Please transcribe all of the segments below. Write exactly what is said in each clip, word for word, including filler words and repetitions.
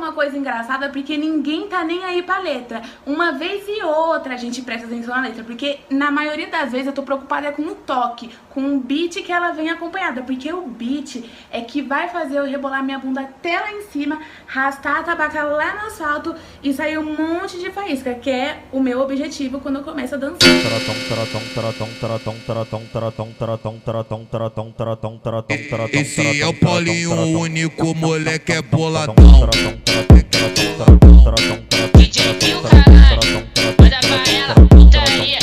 uma coisa engraçada porque ninguém tá nem aí pra letra. Uma vez e outra a gente presta atenção na letra, porque na maioria das vezes eu tô preocupada com o toque, com o beat que ela vem acompanhada, porque o beat é que vai fazer eu rebolar minha bunda até lá em cima, arrastar a tabaca lá no asfalto e sair um monte de faísca, que é o meu objetivo quando eu começo a dançar. Esse é o Paulinho, o único moleque é boladão. D J Bill, caralho, manda pra ela, putaria.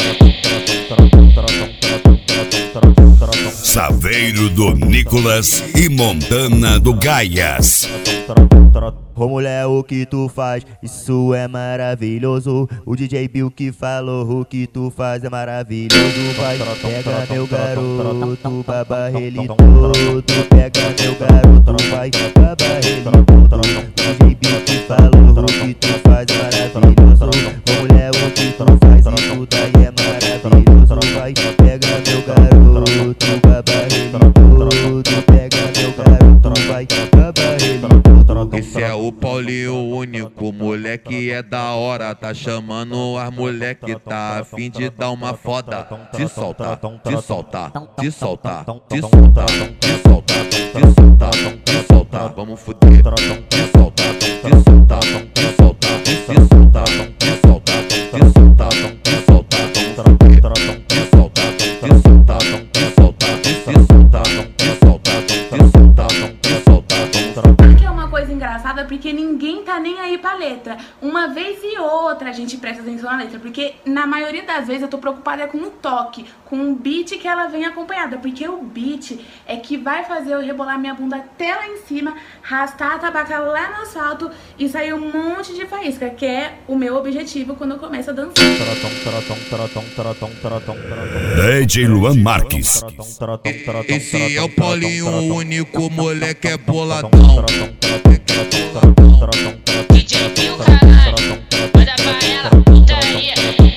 Saveiro do Nicolas e Montana do Gaias. Ô mulher, o que tu faz, isso é maravilhoso. O D J Bill que falou, o que tu faz é maravilhoso. Vai, pega meu garoto, baba ele todo. Pega meu garoto, vai, baba ele todo. O D J Bill que falou, o que tu faz é maravilhoso. Ô mulher, o que tu faz, isso daí é maravilhoso. Vai, pega meu garoto, baba ele todo. Pega meu garoto, vai, baba ele todo. Esse é o Paulinho, o único moleque é da hora. Tá chamando as moleque, tá a fim de dar uma foda. Te soltar, te soltar, te soltar, te soltar, te soltar, te soltar, te soltar, vamos fuder. Te soltar, te soltar, te soltar, te soltar, te soltar, te soltar, te soltar, vamos fuder. Te soltar, te soltar, te soltar, te soltar, te soltar, te soltar, te soltar, vamos fuder. Coisa engraçada porque ninguém tá nem aí pra letra. Uma vez e outra a gente presta atenção na letra, porque na maioria das vezes eu tô preocupada com o toque, com o beat que ela vem acompanhada, porque o beat é que vai fazer eu rebolar minha bunda até lá em cima, arrastar a tabaca lá no asfalto e sair um monte de faísca, que é o meu objetivo quando eu começo a dançar. D J Luan Marques. Esse é o Paulinho, o único moleque é boladão. D J Bill, caralho, manda pra ela, putaria.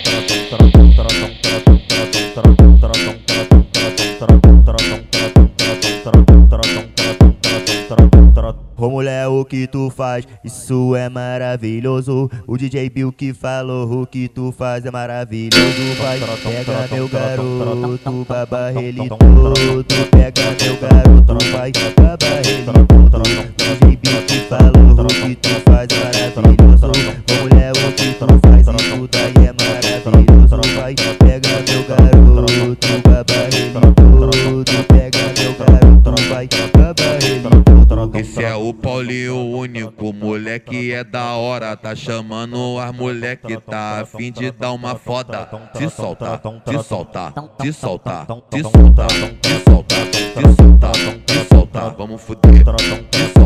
Ô mulher, o que tu faz, isso é maravilhoso. O D J Bill que falou, o que tu faz é maravilhoso. Vai, pega meu garoto, baba ele todo. Pega meu garoto, vai, baba ele todo. O D J Bill que falou, o que tu faz é maravilhoso. Ô mulher, o que tu faz, isso daí é maravilhoso. Vai, pega meu garoto, baba ele todo. Pega meu garoto, vai, baba ele todo. Esse é o Paulinho, o único moleque é da hora. Tá chamando as moleque, tá a fim de dar uma foda. Te soltar, te soltar, te soltar, te soltar, te soltar, te soltar, te soltar, vamos fuder. Te soltar.